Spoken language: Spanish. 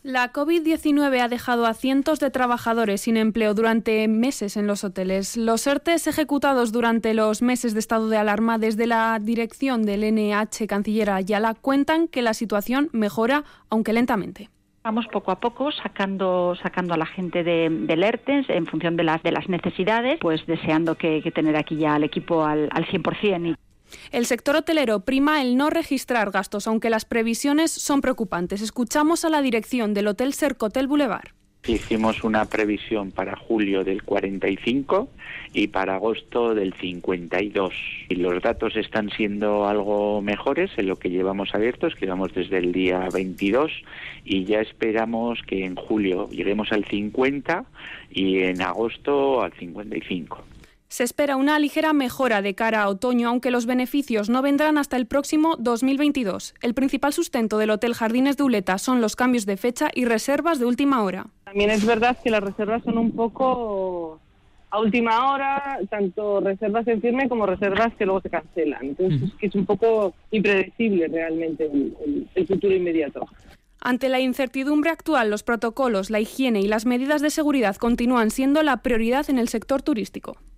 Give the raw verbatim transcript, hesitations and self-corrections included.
La covid diecinueve ha dejado a cientos de trabajadores sin empleo durante meses en los hoteles. Los ERTEs ejecutados durante los meses de estado de alarma desde la dirección del N H Canciller Ayala cuentan que la situación mejora, aunque lentamente. Vamos poco a poco sacando sacando a la gente de, del ERTE en función de las de las necesidades, pues deseando que, que tener aquí ya al equipo al, al cien por ciento. El sector hotelero prima el no registrar gastos, aunque las previsiones son preocupantes. Escuchamos a la dirección del Hotel Sercotel Boulevard. Hicimos una previsión para julio del cuarenta y cinco y para agosto del cincuenta y dos. Y los datos están siendo algo mejores en lo que llevamos abiertos, que llevamos desde el día veintidós, y ya esperamos que en julio lleguemos al cincuenta y en agosto al cincuenta y cinco. Se espera una ligera mejora de cara a otoño, aunque los beneficios no vendrán hasta el próximo dos mil veintidós. El principal sustento del Hotel Jardines de Uleta son los cambios de fecha y reservas de última hora. También es verdad que las reservas son un poco a última hora, tanto reservas en firme como reservas que luego se cancelan. Entonces es que es un poco impredecible realmente el, el, el futuro inmediato. Ante la incertidumbre actual, los protocolos, la higiene y las medidas de seguridad continúan siendo la prioridad en el sector turístico.